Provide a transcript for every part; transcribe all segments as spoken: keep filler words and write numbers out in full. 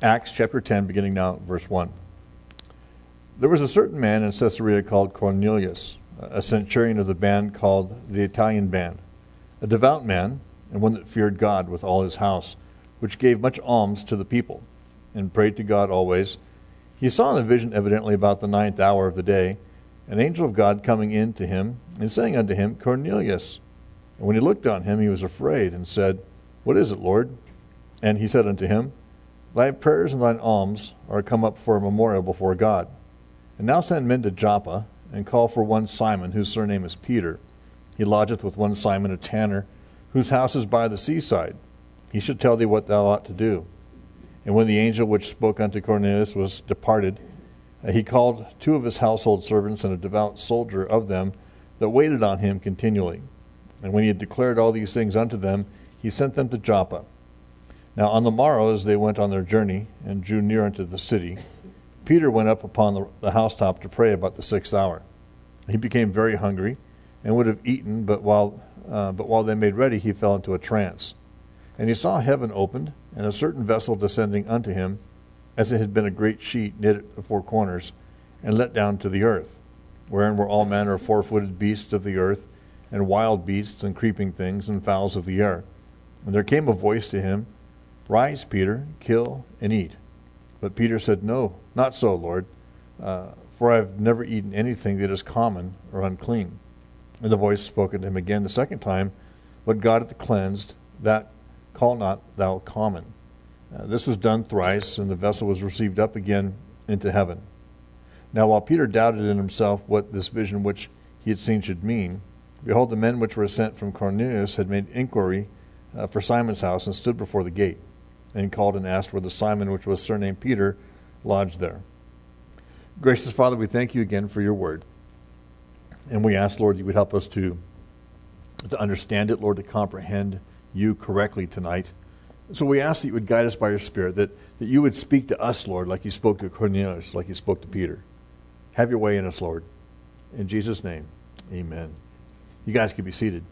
Acts chapter ten, beginning now at verse one. There was a certain man in Caesarea called Cornelius, a centurion of the band called the Italian band, a devout man, and one that feared God with all his house, which gave much alms to the people, and prayed to God always. He saw in a vision evidently about the ninth hour of the day, an angel of God coming in to him, and saying unto him, Cornelius. And when he looked on him, he was afraid, and said, What is it, Lord? And he said unto him, Thy prayers and thine alms are come up for a memorial before God. And now send men to Joppa, and call for one Simon, whose surname is Peter. He lodgeth with one Simon a tanner, whose house is by the seaside. He shall tell thee what thou ought to do. And when the angel which spoke unto Cornelius was departed, he called two of his household servants and a devout soldier of them that waited on him continually. And when he had declared all these things unto them, he sent them to Joppa. Now on the morrow, as they went on their journey, and drew near unto the city, Peter went up upon the, the housetop to pray about the sixth hour. He became very hungry, and would have eaten, but while uh, but while they made ready, he fell into a trance. And he saw heaven opened, and a certain vessel descending unto him, as it had been a great sheet knit at the four corners, and let down to the earth, wherein were all manner of four-footed beasts of the earth, and wild beasts, and creeping things, and fowls of the air. And there came a voice to him, Rise, Peter, kill and eat. But Peter said, No, not so, Lord, uh, for I have never eaten anything that is common or unclean. And the voice spoke unto him again the second time, What God hath cleansed, that call not thou common. Uh, this was done thrice, and the vessel was received up again into heaven. Now while Peter doubted in himself what this vision which he had seen should mean, behold, the men which were sent from Cornelius had made inquiry uh, for Simon's house, and stood before the gate. And he called and asked whether Simon, which was surnamed Peter, lodged there. Gracious Father, we thank you again for your word. And we ask, Lord, you would help us to, to understand it, Lord, to comprehend you correctly tonight. So we ask that you would guide us by your Spirit, that, that you would speak to us, Lord, like you spoke to Cornelius, like you spoke to Peter. Have your way in us, Lord. In Jesus' name, amen. You guys can be seated.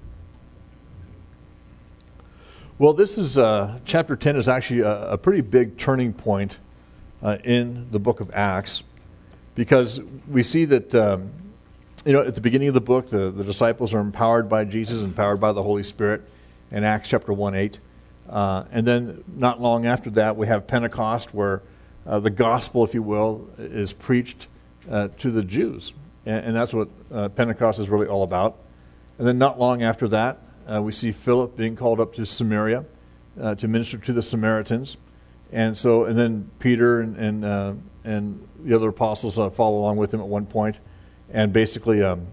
Well, this is, uh, chapter ten is actually a, a pretty big turning point uh, in the book of Acts, because we see that, um, you know, at the beginning of the book, the, the disciples are empowered by Jesus, empowered by the Holy Spirit in Acts chapter one eight. Uh, and then not long after that, we have Pentecost, where uh, the gospel, if you will, is preached uh, to the Jews. And, and that's what uh, Pentecost is really all about. And then not long after that, Uh, we see Philip being called up to Samaria uh, to minister to the Samaritans, and so and then Peter and and, uh, and the other apostles uh, follow along with him at one point, and basically um,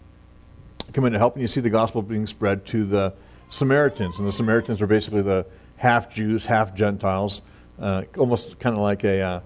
come in to help. And you see the gospel being spread to the Samaritans, and the Samaritans are basically the half Jews, half Gentiles, uh, almost kind of like a, uh,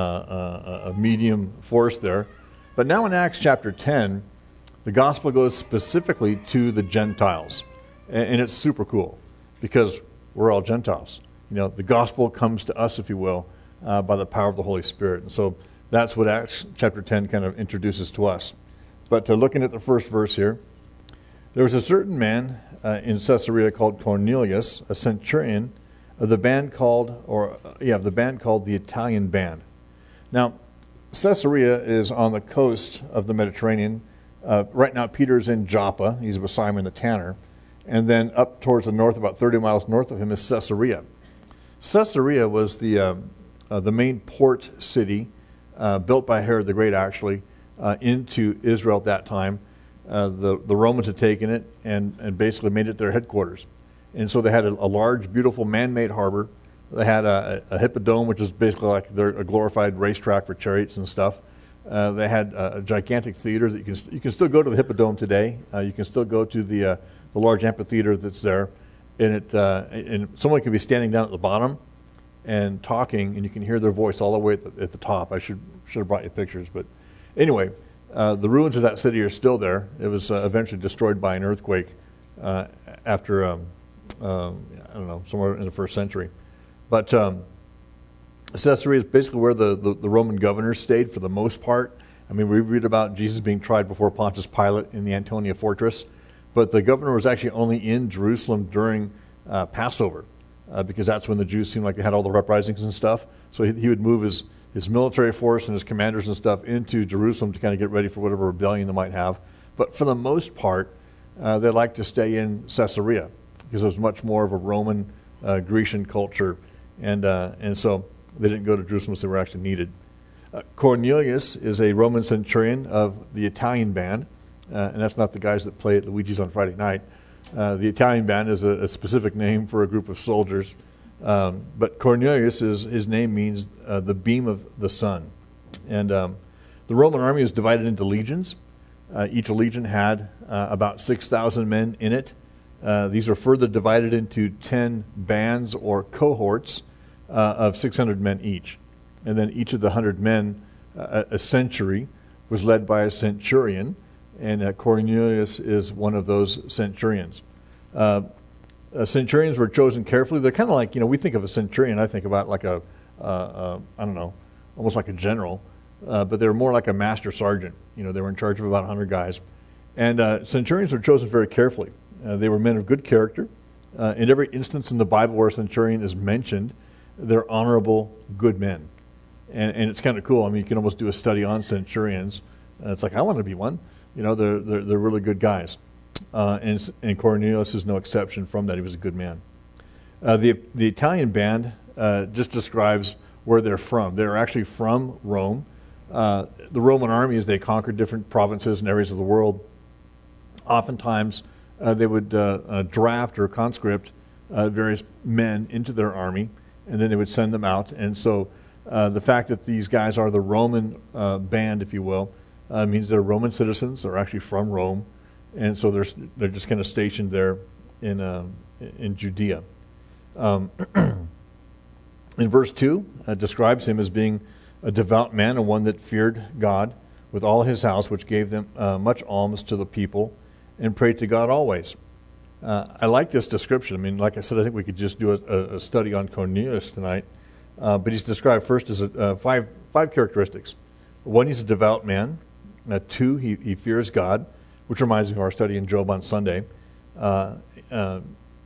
uh, a medium force there. But now in Acts chapter ten, the gospel goes specifically to the Gentiles. And it's super cool because we're all Gentiles. You know, the gospel comes to us, if you will, uh, by the power of the Holy Spirit. And so that's what Acts chapter ten kind of introduces to us. But uh, looking at the first verse here, there was a certain man uh, in Caesarea called Cornelius, a centurion of the band called, or uh, yeah, the band called the Italian band. Now, Caesarea is on the coast of the Mediterranean. Uh, right now, Peter's in Joppa. He's with Simon the tanner. And then up towards the north, about thirty miles north of him, is Caesarea. Caesarea was the uh, uh, the main port city uh, built by Herod the Great, actually, uh, into Israel at that time. Uh, the, the Romans had taken it and, and basically made it their headquarters. And so they had a, a large, beautiful man-made harbor. They had a, a hippodrome, which is basically like their, a glorified racetrack for chariots and stuff. Uh, they had a, a gigantic theater that you can you can still go to the hippodrome today. Uh, you can still go to the uh, the large amphitheater that's there, and it uh, and someone can be standing down at the bottom and talking, and you can hear their voice all the way at the, at the top. I should should have brought you pictures, but anyway, uh, the ruins of that city are still there. It was uh, eventually destroyed by an earthquake uh, after um, uh, I don't know, somewhere in the first century, but. Um, Caesarea is basically where the, the, the Roman governors stayed for the most part. I mean, we read about Jesus being tried before Pontius Pilate in the Antonia fortress, but the governor was actually only in Jerusalem during uh, Passover. uh, because that's when the Jews seemed like they had all the uprisings and stuff. So he, he would move his, his military force and his commanders and stuff into Jerusalem to kind of get ready for whatever rebellion they might have. But for the most part, uh, they liked to stay in Caesarea because it was much more of a Roman, uh, Grecian culture. And, uh, and so they didn't go to Jerusalem, so they were actually needed. Uh, Cornelius is a Roman centurion of the Italian band, uh, and that's not the guys that play at Luigi's on Friday night. Uh, the Italian band is a, a specific name for a group of soldiers, um, but Cornelius, is, his name means uh, the beam of the sun. And um, the Roman army was divided into legions. Uh, each legion had uh, about six thousand men in it. Uh, these were further divided into ten bands or cohorts uh, of six hundred men each. And then each of the one hundred men, uh, a century, was led by a centurion, and uh, Cornelius is one of those centurions. Uh, uh, centurions were chosen carefully. They're kind of like, you know, we think of a centurion, I think about like a, uh, uh, I don't know, almost like a general, uh, but they were more like a master sergeant. You know, they were in charge of about one hundred guys. And uh, centurions were chosen very carefully. Uh, they were men of good character. Uh, in every instance in the Bible where a centurion is mentioned, they're honorable, good men. And, and it's kind of cool. I mean, you can almost do a study on centurions. Uh, it's like, I want to be one. You know, they're they're, they're really good guys. Uh, and, and Cornelius is no exception from that. He was a good man. Uh, the the Italian band uh, just describes where they're from. They're actually from Rome. Uh, the Roman armies, they conquered different provinces and areas of the world. Oftentimes, uh, they would uh, uh, draft or conscript uh, various men into their army, and then they would send them out. And so Uh, the fact that these guys are the Roman uh, band, if you will, uh, means they're Roman citizens. They're actually from Rome, and so they're they're just kind of stationed there in uh, in Judea. Um, in verse two, uh, describes him as being a devout man and one that feared God with all his house, which gave them uh, much alms to the people, and prayed to God always. Uh, I like this description. I mean, like I said, I think we could just do a, a study on Cornelius tonight. Uh, but he's described first as a, uh, five five characteristics. One, he's a devout man. Uh, two, he, he fears God, which reminds me of our study in Job on Sunday. Uh, uh,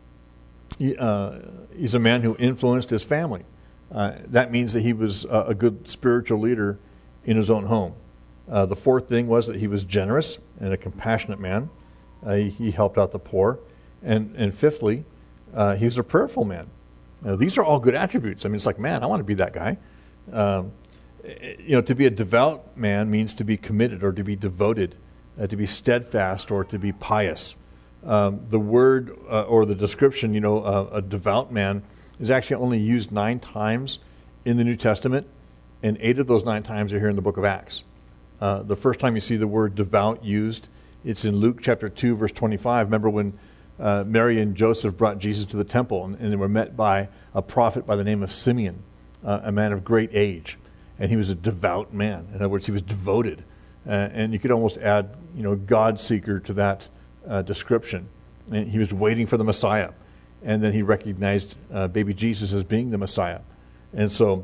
he, uh, he's a man who influenced his family. Uh, that means that he was a, a good spiritual leader in his own home. Uh, the fourth thing was that he was generous and a compassionate man. Uh, he, he helped out the poor. And, and fifthly, uh, he was a prayerful man. Now, these are all good attributes. I mean, it's like, man, I want to be that guy. Um, you know, to be a devout man means to be committed or to be devoted, uh, to be steadfast or to be pious. Um, the word uh, or the description, you know, uh, a devout man is actually only used nine times in the New Testament, and eight of those nine times are here in the book of Acts. Uh, the first time you see the word devout used, it's in Luke chapter two, verse twenty-five. Remember when Uh, Mary and Joseph brought Jesus to the temple, and, and they were met by a prophet by the name of Simeon, uh, a man of great age, and he was a devout man. In other words, he was devoted, uh, and you could almost add, you know, God seeker to that uh, description. And he was waiting for the Messiah, and then he recognized uh, baby Jesus as being the Messiah, and so,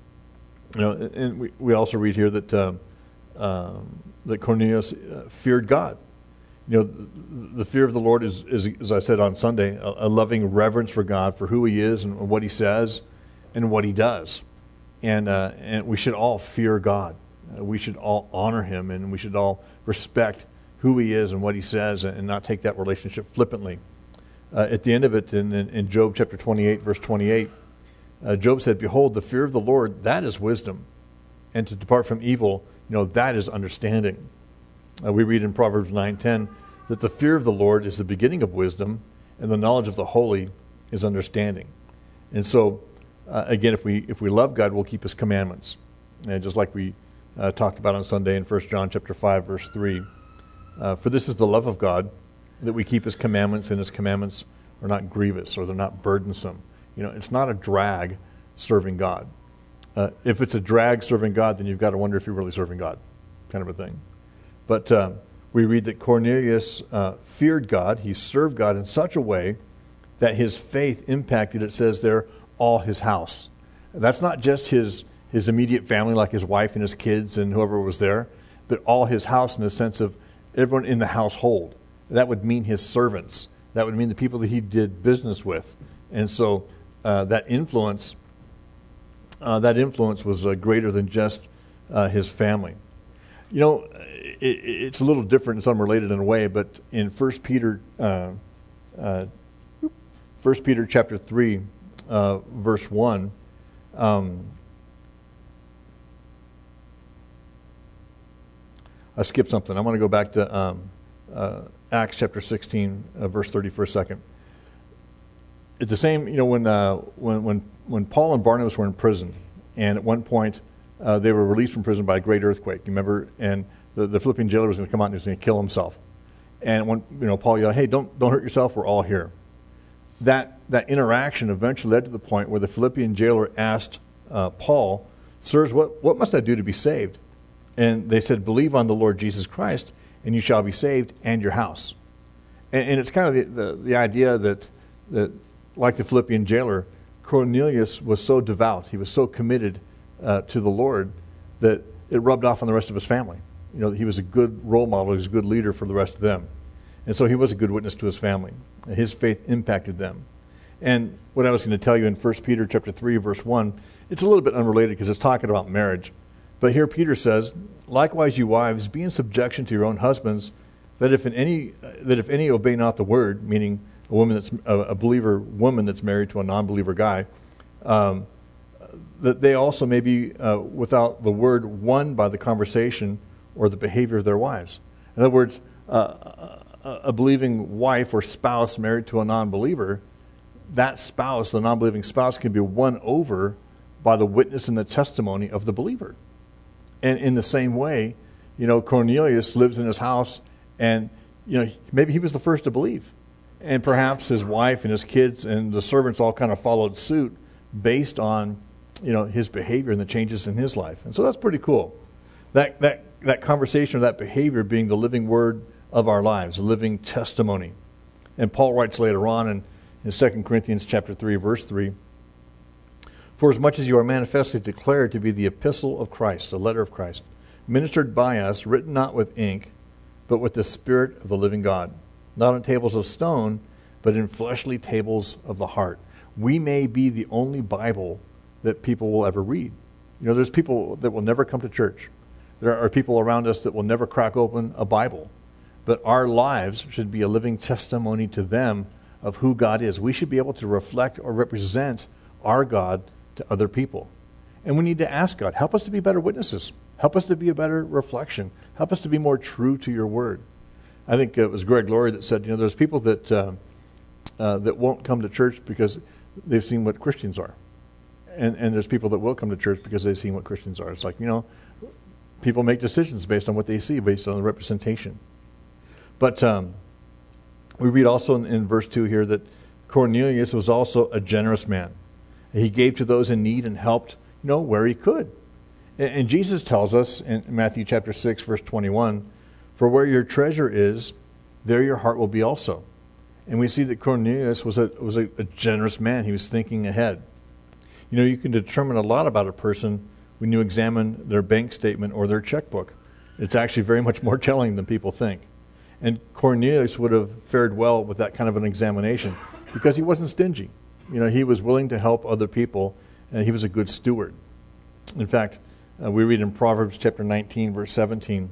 you know, and we, we also read here that uh, um, that Cornelius uh, feared God. You know, the fear of the Lord is, is as I said on Sunday, a, a loving reverence for God, for who he is and what he says and what he does. And uh, and we should all fear God. Uh, we should all honor him, and we should all respect who he is and what he says, and not take that relationship flippantly. Uh, at the end of it, in, in, in Job chapter twenty-eight, verse twenty-eight, uh, Job said, "Behold, the fear of the Lord, that is wisdom, and to depart from evil, you know, that is understanding." Uh, we read in Proverbs nine ten that the fear of the Lord is the beginning of wisdom, and the knowledge of the holy is understanding. And so, uh, again, if we if we love God, we'll keep his commandments. And just like we uh, talked about on Sunday in First John chapter five, verse three. Uh, For this is the love of God, that we keep his commandments, and his commandments are not grievous, or they're not burdensome. You know, it's not a drag serving God. Uh, if it's a drag serving God, then you've got to wonder if you're really serving God, kind of a thing. But uh, we read that Cornelius uh, feared God. He served God in such a way that his faith impacted, it says there, all his house. That's not just his, his immediate family, like his wife and his kids and whoever was there, but all his house in the sense of everyone in the household. That would mean his servants. That would mean the people that he did business with. And so uh, that influence, uh, that influence was uh, greater than just uh, his family. You know, it, it's a little different. It's unrelated in a way, but in First Peter, uh, uh, First Peter chapter three, uh, verse one. Um, I skipped something. I want to go back to um, uh, Acts chapter sixteen, uh, verse thirty for a second. It's the same, you know, when uh, when when when Paul and Barnabas were in prison, and at one point uh, they were released from prison by a great earthquake. You remember? And the, the Philippian jailer was going to come out and he was going to kill himself. And when you know Paul yelled, "Hey, don't don't hurt yourself. We're all here." That that interaction eventually led to the point where the Philippian jailer asked uh, Paul, "Sirs, what what must I do to be saved?" And they said, "Believe on the Lord Jesus Christ, and you shall be saved, and your house." And, and it's kind of the, the, the idea that, that, like the Philippian jailer, Cornelius was so devout, he was so committed uh, to the Lord, that it rubbed off on the rest of his family. You know, he was a good role model, he was a good leader for the rest of them. And so he was a good witness to his family. His faith impacted them. And what I was going to tell you in First Peter chapter three, verse one, it's a little bit unrelated because it's talking about marriage. But here Peter says, "Likewise, you wives, be in subjection to your own husbands, that if in any that if any obey not the word," meaning a woman that's a, a believer woman that's married to a non-believer guy, um, that they also may be uh, without the word won by the conversation or the behavior of their wives. In other words, uh, a, a believing wife or spouse married to a non-believer, that spouse, the non-believing spouse, can be won over by the witness and the testimony of the believer. And in the same way, you know, Cornelius lives in his house, and, you know, maybe he was the first to believe. And perhaps his wife and his kids and the servants all kind of followed suit based on, you know, his behavior and the changes in his life. And so that's pretty cool. That, that, that conversation or that behavior being the living word of our lives, a living testimony. And Paul writes later on in, in Second Corinthians chapter three, verse three, "For as much as you are manifestly declared to be the epistle of Christ," a letter of Christ, "ministered by us, written not with ink, but with the Spirit of the living God, not on tables of stone, but in fleshly tables of the heart." We may be the only Bible that people will ever read. You know, there's people that will never come to church. There are people around us that will never crack open a Bible. But our lives should be a living testimony to them of who God is. We should be able to reflect or represent our God to other people. And we need to ask God, help us to be better witnesses. Help us to be a better reflection. Help us to be more true to your word. I think it was Greg Laurie that said, you know, there's people that uh, uh, that won't come to church because they've seen what Christians are. And, and there's people that will come to church because they've seen what Christians are. It's like, you know, people make decisions based on what they see, based on the representation. But um, we read also in, in verse two here that Cornelius was also a generous man. He gave to those in need and helped, you know, where he could. And, and Jesus tells us in Matthew chapter six, verse twenty-one, "For where your treasure is, there your heart will be also." And we see that Cornelius was a was a, a generous man. He was thinking ahead. You know, you can determine a lot about a person when you examine their bank statement or their checkbook. It's actually very much more telling than people think. And Cornelius would have fared well with that kind of an examination because he wasn't stingy. You know, he was willing to help other people, and he was a good steward. In fact, uh, we read in Proverbs chapter nineteen, verse seventeen,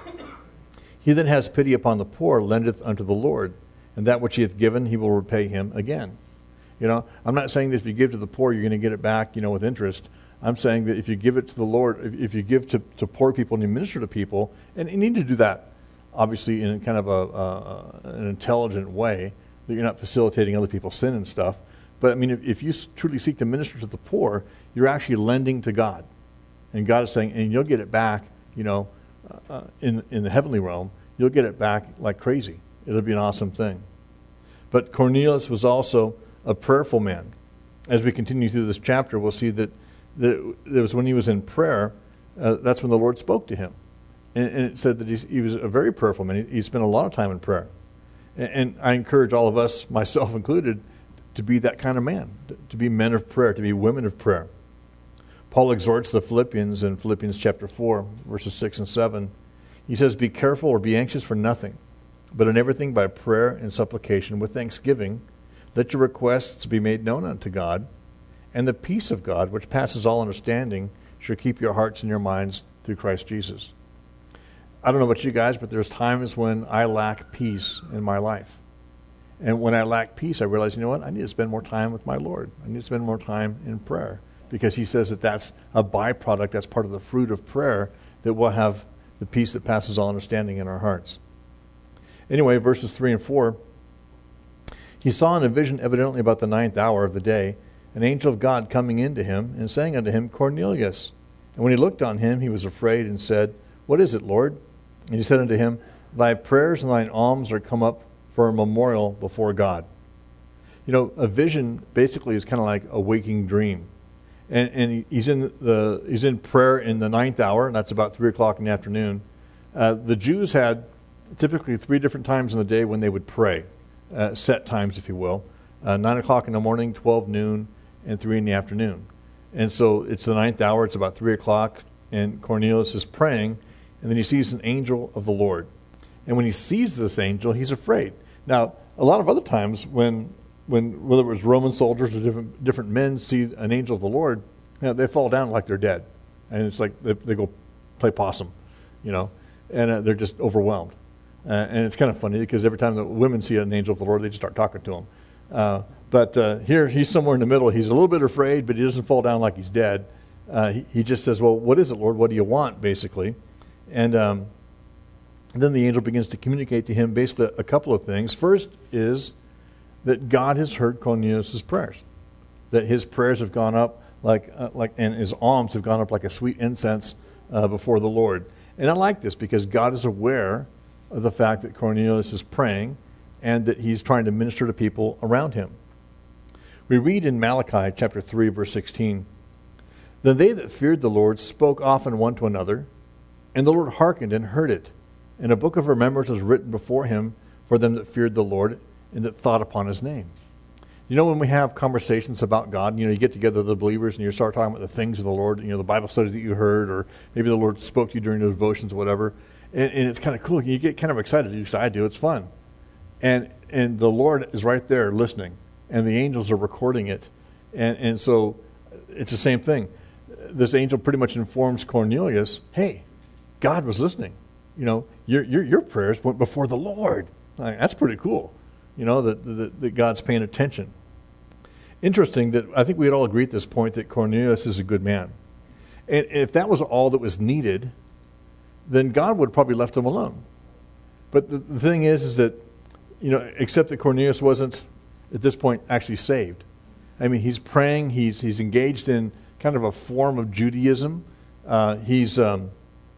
"He that has pity upon the poor lendeth unto the Lord, and that which he hath given he will repay him again." You know, I'm not saying that if you give to the poor, you're going to get it back, you know, with interest. I'm saying that if you give it to the Lord, if, if you give to, to poor people and you minister to people, and you need to do that, obviously, in kind of a, uh, an intelligent way, that you're not facilitating other people's sin and stuff. But, I mean, if, if you truly seek to minister to the poor, you're actually lending to God. And God is saying, and you'll get it back, you know, uh, in, in the heavenly realm, you'll get it back like crazy. It'll be an awesome thing. But Cornelius was also a prayerful man. As we continue through this chapter, we'll see that, that it was when he was in prayer, uh, that's when the Lord spoke to him. And, and it said that he's, he was a very prayerful man. He, he spent a lot of time in prayer. And, and I encourage all of us, myself included, to be that kind of man, to, to be men of prayer, to be women of prayer. Paul exhorts the Philippians in Philippians chapter four, verses six and seven. He says, "Be careful or be anxious for nothing, but in everything by prayer and supplication with thanksgiving, let your requests be made known unto God, and the peace of God, which passes all understanding, shall keep your hearts and your minds through Christ Jesus. I don't know about you guys, but there's times when I lack peace in my life. And when I lack peace, I realize, you know what? I need to spend more time with my Lord. I need to spend more time in prayer, because he says that that's a byproduct, that's part of the fruit of prayer, that we'll have the peace that passes all understanding in our hearts. Anyway, verses three and four, he saw in a vision, evidently about the ninth hour of the day, an angel of God coming into him and saying unto him, Cornelius. And when he looked on him, he was afraid and said, What is it, Lord? And he said unto him, Thy prayers and thine alms are come up for a memorial before God. You know, a vision basically is kind of like a waking dream. And, and he's in the he's in prayer in the ninth hour, and that's about three o'clock in the afternoon. Uh, the Jews had typically three different times in the day when they would pray, uh, set times, if you will. Uh, nine o'clock in the morning, twelve noon, and three in the afternoon. And so it's the ninth hour, it's about three o'clock, and Cornelius is praying, and then he sees an angel of the Lord. And when he sees this angel, he's afraid. Now, a lot of other times when, when whether it was Roman soldiers or different different men see an angel of the Lord, you know, they fall down like they're dead. And it's like they, they go play possum, you know, and uh, they're just overwhelmed. Uh, and it's kind of funny because every time the women see an angel of the Lord, they just start talking to him. Uh, but uh, here, he's somewhere in the middle. He's a little bit afraid, but he doesn't fall down like he's dead. Uh, he, he just says, well, what is it, Lord? What do you want, basically? And um, then the angel begins to communicate to him basically a couple of things. First is that God has heard Cornelius' prayers, that his prayers have gone up like, uh, like, and his alms have gone up like a sweet incense uh, before the Lord. And I like this because God is aware of the fact that Cornelius is praying and that he's trying to minister to people around him. We read in Malachi chapter three, verse sixteen, Then they that feared the Lord spoke often one to another, and the Lord hearkened and heard it. And a book of remembrance was written before him for them that feared the Lord and that thought upon his name. You know, when we have conversations about God, you know, you get together the believers and you start talking about the things of the Lord, you know, the Bible study that you heard, or maybe the Lord spoke to you during the devotions or whatever, and, and it's kind of cool. You get kind of excited. You say, I do. It's fun. And and the Lord is right there listening, and the angels are recording it. And, and so it's the same thing. This angel pretty much informs Cornelius, hey, God was listening. You know, your your, your prayers went before the Lord. Like, that's pretty cool, you know, that, that, that God's paying attention. Interesting that I think we'd all agree at this point that Cornelius is a good man. And if that was all that was needed, then God would have probably left him alone. But the, the thing is, is that, you know, except that Cornelius wasn't, at this point, actually saved. I mean, he's praying, he's he's engaged in kind of a form of Judaism. Uh, he's um,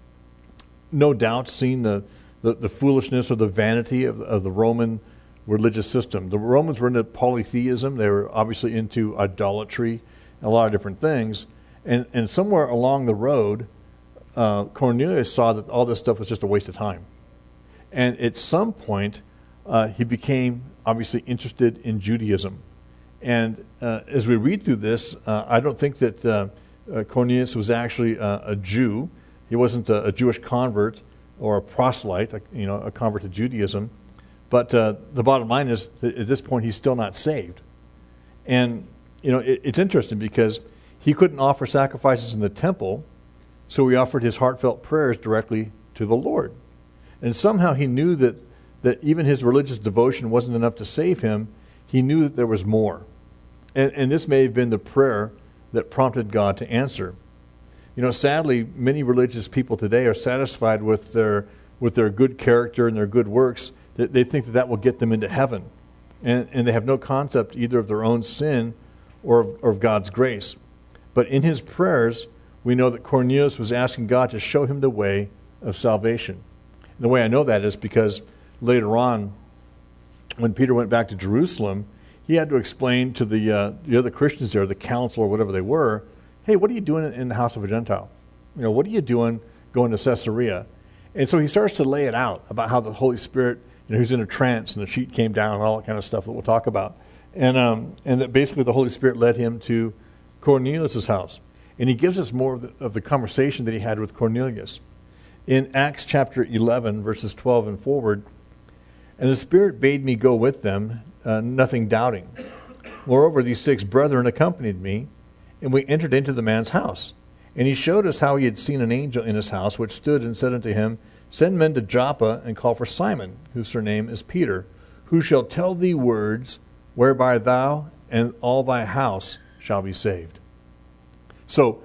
no doubt seen the, the, the foolishness or the vanity of, of the Roman religious system. The Romans were into polytheism. They were obviously into idolatry and a lot of different things. And, and somewhere along the road, uh, Cornelius saw that all this stuff was just a waste of time. And at some point, uh, he became obviously interested in Judaism. And uh, as we read through this, uh, I don't think that uh, uh, Cornelius was actually uh, a Jew. He wasn't a, a Jewish convert or a proselyte, a, you know, a convert to Judaism. But uh, the bottom line is that at this point, he's still not saved. And, you know, it, it's interesting because he couldn't offer sacrifices in the temple, so he offered his heartfelt prayers directly to the Lord. And somehow he knew that, that even his religious devotion wasn't enough to save him. He knew that there was more. And, and this may have been the prayer that prompted God to answer. You know, sadly, many religious people today are satisfied with their with their good character and their good works. That they think that that will get them into heaven. And, and they have no concept either of their own sin or of, or of God's grace. But in his prayers, we know that Cornelius was asking God to show him the way of salvation. And the way I know that is because later on, when Peter went back to Jerusalem, he had to explain to the uh, the other Christians there, the council or whatever they were, hey, what are you doing in the house of a Gentile? You know, what are you doing going to Caesarea? And so he starts to lay it out about how the Holy Spirit, you know, he was in a trance and the sheet came down and all that kind of stuff that we'll talk about. And um, and that basically the Holy Spirit led him to Cornelius' house. And he gives us more of the, of the conversation that he had with Cornelius. In Acts chapter eleven, verses twelve and forward, and the Spirit bade me go with them, uh, nothing doubting. Moreover, these six brethren accompanied me, and we entered into the man's house. And he showed us how he had seen an angel in his house, which stood and said unto him, Send men to Joppa, and call for Simon, whose surname is Peter, who shall tell thee words whereby thou and all thy house shall be saved. So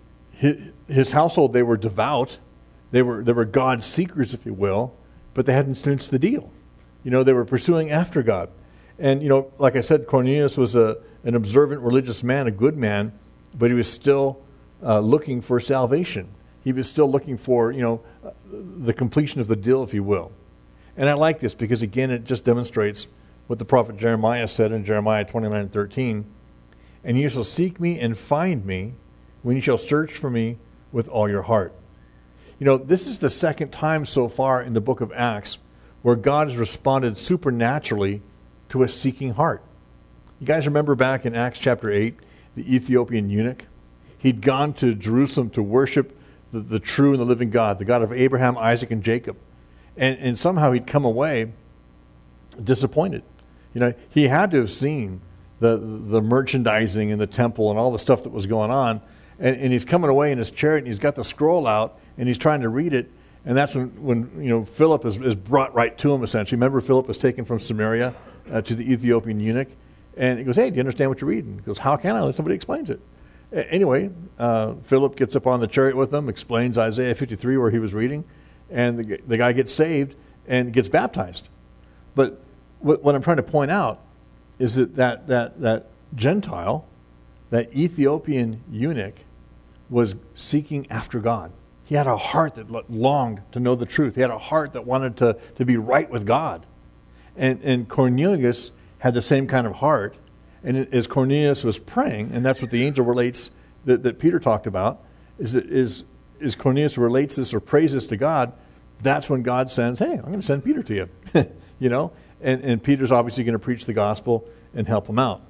his household, they were devout. They were, they were God seekers, if you will, but they hadn't cinched the deal. You know, they were pursuing after God. And, you know, like I said, Cornelius was a, an observant religious man, a good man, but he was still uh, looking for salvation. He was still looking for, you know, the completion of the deal, if you will. And I like this because, again, it just demonstrates what the prophet Jeremiah said in Jeremiah twenty-nine thirteen. And you shall seek me and find me when you shall search for me with all your heart. You know, this is the second time so far in the book of Acts where God has responded supernaturally to a seeking heart. You guys remember back in Acts chapter eight, the Ethiopian eunuch? He'd gone to Jerusalem to worship the, the true and the living God, the God of Abraham, Isaac, and Jacob. And, and somehow he'd come away disappointed. You know, he had to have seen the, the merchandising in the temple and all the stuff that was going on. And, and he's coming away in his chariot, and he's got the scroll out, and he's trying to read it. And that's when, when you know, Philip is, is brought right to him, essentially. Remember, Philip was taken from Samaria uh, to the Ethiopian eunuch. And he goes, hey, do you understand what you're reading? He goes, how can I? Unless somebody explains it. A- anyway, uh, Philip gets up on the chariot with him, explains Isaiah fifty-three where he was reading, and the, the guy gets saved and gets baptized. But what, what I'm trying to point out is that that, that that Gentile, that Ethiopian eunuch, was seeking after God. He had a heart that longed to know the truth. He had a heart that wanted to, to be right with God. And, and Cornelius had the same kind of heart. And as Cornelius was praying, and that's what the angel relates that, that Peter talked about, is that is, is Cornelius relates this or prays this to God, that's when God sends, hey, I'm going to send Peter to you. You know? And, and Peter's obviously going to preach the gospel and help him out.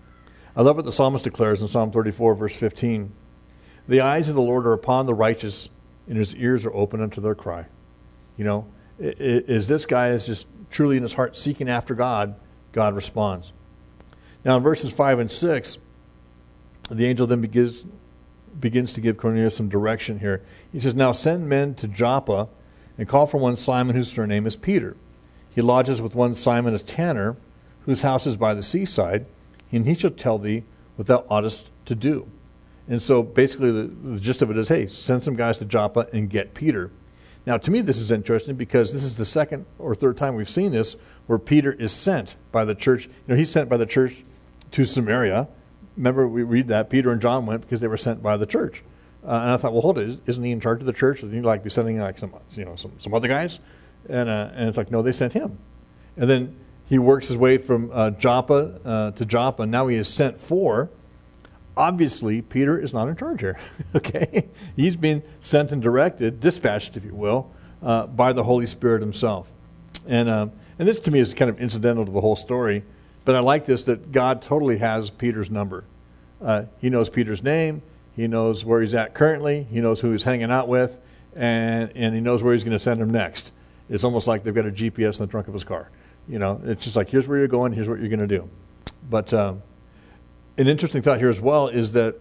I love what the psalmist declares in Psalm thirty-four, verse fifteen. The eyes of the Lord are upon the righteous, and his ears are open unto their cry. You know, as this guy is just truly in his heart seeking after God, God responds. Now in verses five and six, the angel then begins, begins to give Cornelius some direction here. He says, now send men to Joppa and call for one Simon, whose surname is Peter. He lodges with one Simon a tanner, whose house is by the seaside, and he shall tell thee what thou oughtest to do. And so basically the, the gist of it is, hey, send some guys to Joppa and get Peter. Now to me this is interesting because this is the second or third time we've seen this where Peter is sent by the church. You know, he's sent by the church to Samaria. Remember we read that Peter and John went because they were sent by the church. Uh, and I thought, well, hold it, isn't he in charge of the church? Isn't he like be sending like some, you know, some, some other guys? And, uh, and it's like, no, they sent him. And then he works his way from uh, Joppa uh, to Joppa, and now he is sent for. Obviously, Peter is not in charge here, okay? He's being sent and directed, dispatched, if you will, uh, by the Holy Spirit himself. And, um, and this, to me, is kind of incidental to the whole story, but I like this, that God totally has Peter's number. Uh, he knows Peter's name. He knows where he's at currently. He knows who he's hanging out with, and, and he knows where he's going to send him next. It's almost like they've got a G P S in the trunk of his car. You know, it's just like, here's where you're going, here's what you're going to do. But um, an interesting thought here as well is that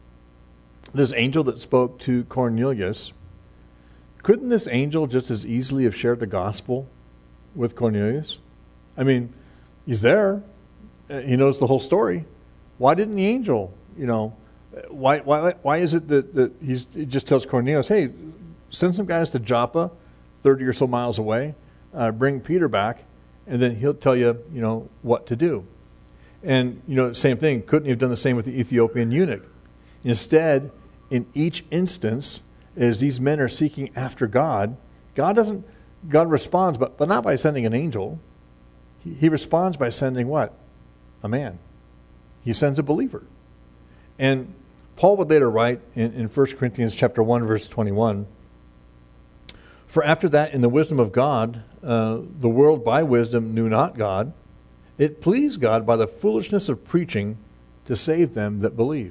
this angel that spoke to Cornelius, couldn't this angel just as easily have shared the gospel with Cornelius? I mean, he's there. He knows the whole story. Why didn't the angel, you know, why why why is it that, that he's, he just tells Cornelius, hey, send some guys to Joppa, thirty or so miles away, uh, bring Peter back, and then he'll tell you, you know, what to do. And, you know, same thing, couldn't he have done the same with the Ethiopian eunuch? Instead, in each instance, as these men are seeking after God, God doesn't, God responds, but, but not by sending an angel. He, he responds by sending what? A man. He sends a believer. And Paul would later write in, in First Corinthians chapter one, verse twenty-one, for after that, in the wisdom of God, uh, the world by wisdom knew not God. It pleased God by the foolishness of preaching to save them that believe.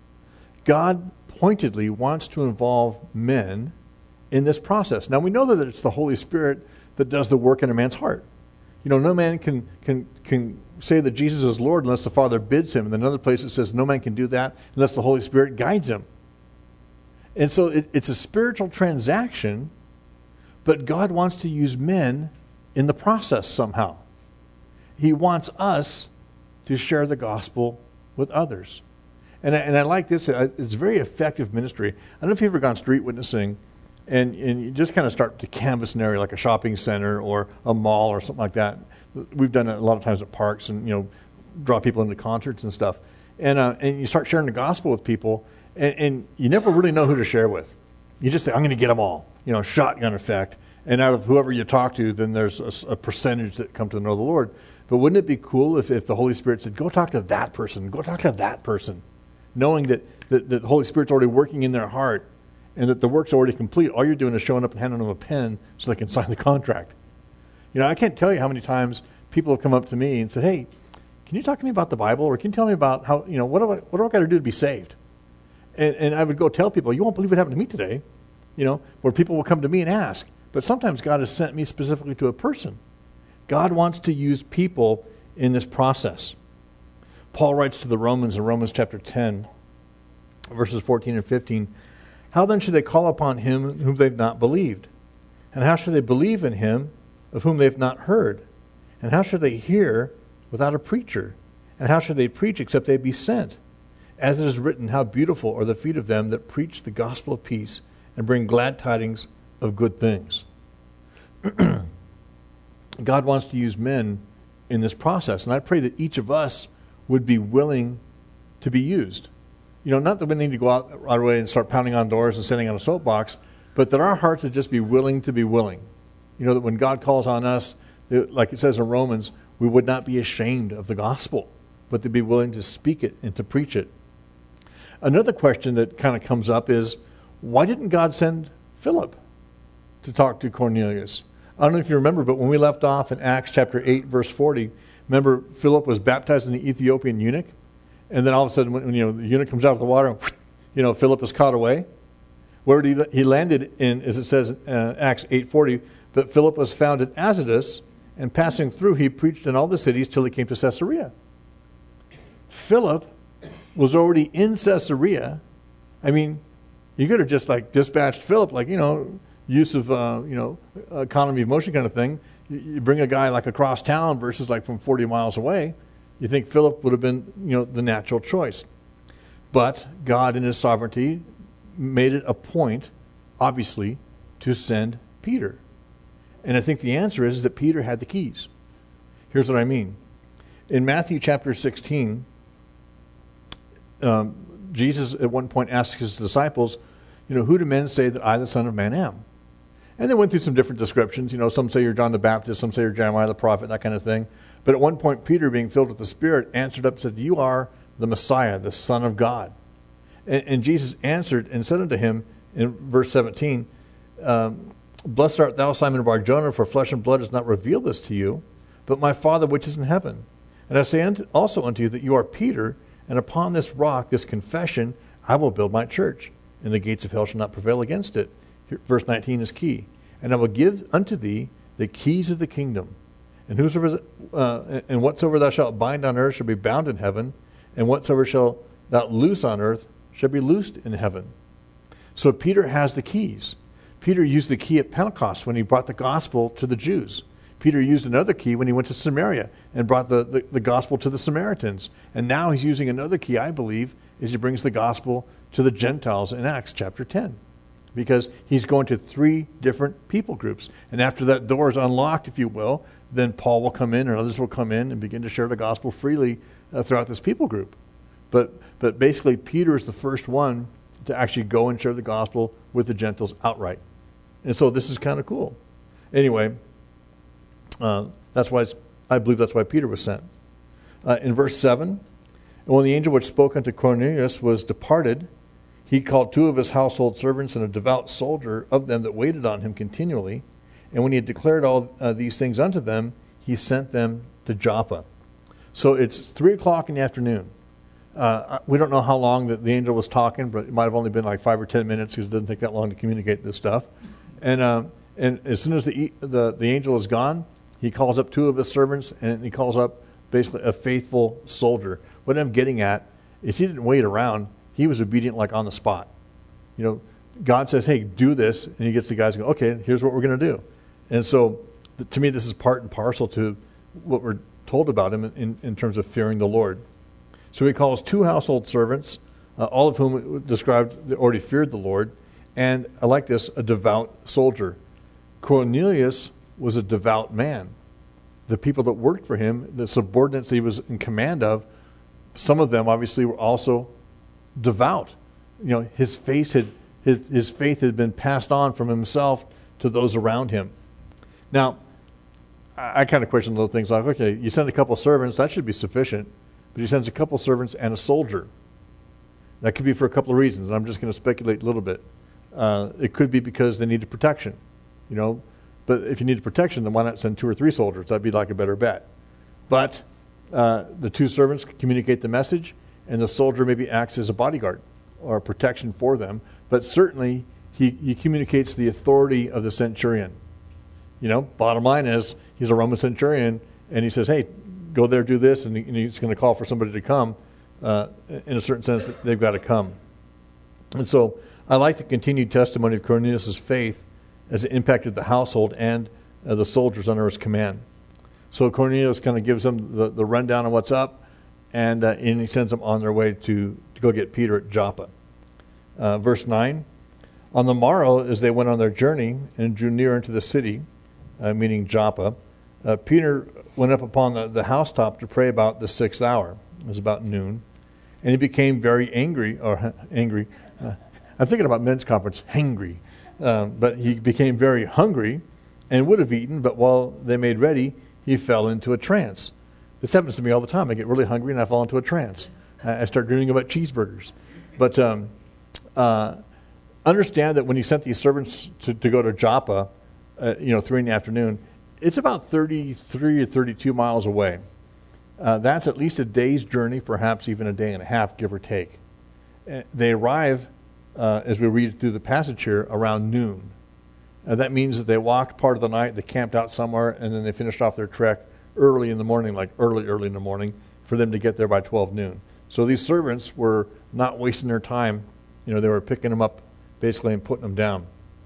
God pointedly wants to involve men in this process. Now we know that it's the Holy Spirit that does the work in a man's heart. You know, no man can can can say that Jesus is Lord unless the Father bids him. And another place it says no man can do that unless the Holy Spirit guides him. And so it, it's a spiritual transaction, but God wants to use men in the process somehow. He wants us to share the gospel with others. And I, and I like this. It's very effective ministry. I don't know if you've ever gone street witnessing, and, and you just kind of start to canvass an area like a shopping center or a mall or something like that. We've done it a lot of times at parks and, you know, draw people into concerts and stuff. And uh, and you start sharing the gospel with people, and, and you never really know who to share with. You just say, I'm going to get them all, you know, shotgun effect. And out of whoever you talk to, then there's a, a percentage that come to know the Lord. But wouldn't it be cool if, if the Holy Spirit said, go talk to that person, go talk to that person, knowing that, that, that the Holy Spirit's already working in their heart and that the work's already complete. All you're doing is showing up and handing them a pen so they can sign the contract. You know, I can't tell you how many times people have come up to me and said, hey, can you talk to me about the Bible? Or can you tell me about how, you know, what do I, what do I got to do to be saved? And, and I would go tell people, you won't believe what happened to me today, you know, where people will come to me and ask. But sometimes God has sent me specifically to a person. God wants to use people in this process. Paul writes to the Romans in Romans chapter ten, verses fourteen and fifteen, how then should they call upon him whom they've not believed? And how should they believe in him of whom they've not heard? And how should they hear without a preacher? And how should they preach except they be sent? As it is written, how beautiful are the feet of them that preach the gospel of peace and bring glad tidings of good things. God wants to use men in this process, and I pray that each of us would be willing to be used. You know, not that we need to go out right away and start pounding on doors and sitting on a soapbox, but that our hearts would just be willing to be willing. You know, that when God calls on us, like it says in Romans, we would not be ashamed of the gospel, but to be willing to speak it and to preach it. Another question that kind of comes up is, why didn't God send Philip to talk to Cornelius? I don't know if you remember, but when we left off in Acts chapter eight, verse forty, remember Philip was baptized in the Ethiopian eunuch? And then all of a sudden, when you know the eunuch comes out of the water, you know, Philip is caught away. Where did he, he landed in, as it says in uh, Acts eight forty, but Philip was found at Azotus, and passing through, he preached in all the cities till he came to Caesarea. Philip was already in Caesarea. I mean, you could have just like dispatched Philip, like, you know, use of, uh, you know, economy of motion kind of thing. You, you bring a guy like across town versus like from forty miles away. You think Philip would have been, you know, the natural choice. But God in his sovereignty made it a point, obviously, to send Peter. And I think the answer is, is that Peter had the keys. Here's what I mean. In Matthew chapter sixteen, um, Jesus at one point asked his disciples, you know, who do men say that I, the Son of Man, am? And they went through some different descriptions. You know, some say you're John the Baptist, some say you're Jeremiah the prophet, that kind of thing. But at one point, Peter, being filled with the Spirit, answered up and said, you are the Messiah, the Son of God. And, and Jesus answered and said unto him in verse seventeen, um, blessed art thou, Simon Bar-Jonah, for flesh and blood has not revealed this to you, but my Father which is in heaven. And I say unto, also unto you that you are Peter, and upon this rock, this confession, I will build my church, and the gates of hell shall not prevail against it. Here, verse nineteen is key. And I will give unto thee the keys of the kingdom. And whosoever, uh, and whatsoever thou shalt bind on earth shall be bound in heaven, and whatsoever shalt thou loose on earth shall be loosed in heaven. So Peter has the keys. Peter used the key at Pentecost when he brought the gospel to the Jews. Peter used another key when he went to Samaria and brought the, the, the gospel to the Samaritans. And now he's using another key, I believe, as he brings the gospel to the Gentiles in Acts chapter ten. Because he's going to three different people groups. And after that door is unlocked, if you will, then Paul will come in and others will come in and begin to share the gospel freely uh, throughout this people group. But but basically, Peter is the first one to actually go and share the gospel with the Gentiles outright. And so this is kind of cool. Anyway, uh, that's why it's, I believe that's why Peter was sent. Uh, in verse seven, and when the angel which spoke unto Cornelius was departed, he called two of his household servants and a devout soldier of them that waited on him continually. And when he had declared all uh, these things unto them, he sent them to Joppa. So it's three o'clock in the afternoon. Uh, we don't know how long that the angel was talking, but it might have only been like five or ten minutes because it doesn't take that long to communicate this stuff. And uh, and as soon as the, the the angel is gone, He calls up two of his servants, and he calls up basically a faithful soldier. What I'm getting at is he didn't wait around. He was obedient like on the spot. You know, God says, hey, do this, and he gets the guys to go, okay, here's what we're going to do. And so th- to me, this is part and parcel to what we're told about him in, in, in terms of fearing the Lord. So he calls two household servants, uh, all of whom described they already feared the Lord, and I like this, a devout soldier. Cornelius was a devout man. The people that worked for him, the subordinates he was in command of, some of them obviously were also devout. You know, his faith had his, his faith had been passed on from himself to those around him. Now, I, I kind of question little things like, okay, you send a couple of servants, that should be sufficient, but he sends a couple of servants and a soldier. That could be for a couple of reasons, and I'm just going to speculate a little bit. Uh, it could be because they needed protection, you know. But if you needed protection, then why not send two or three soldiers? That'd be like a better bet. But uh, the two servants communicate the message, and the soldier maybe acts as a bodyguard or protection for them. But certainly, he, he communicates the authority of the centurion. You know, bottom line is, he's a Roman centurion, and he says, hey, go there, do this, and, he, and he's going to call for somebody to come. Uh, in a certain sense, they've got to come. And so I like the continued testimony of Cornelius' faith as it impacted the household and uh, the soldiers under his command. So Cornelius kind of gives them the, the rundown on what's up, and, uh, and he sends them on their way to, to go get Peter at Joppa. Uh, verse nine, on the morrow, as they went on their journey and drew near into the city, uh, meaning Joppa, uh, Peter went up upon the, the housetop to pray about the sixth hour. It was about noon. And he became very angry, or angry. Uh, I'm thinking about men's conference, hangry. Um, but he became very hungry and would have eaten, but while they made ready, he fell into a trance. This happens to me all the time. I get really hungry and I fall into a trance. I, I start dreaming about cheeseburgers. But um, uh, understand that when he sent these servants to, to go to Joppa, uh, you know, three in the afternoon, it's about thirty-three or thirty-two miles away. Uh, that's at least a day's journey, perhaps even a day and a half, give or take. Uh, they arrive, uh, as we read through the passage here, around noon. Uh, that means that they walked part of the night, they camped out somewhere, and then they finished off their trek early in the morning, like early, early in the morning, for them to get there by twelve noon. So these servants were not wasting their time. You know, they were picking them up basically and putting them down.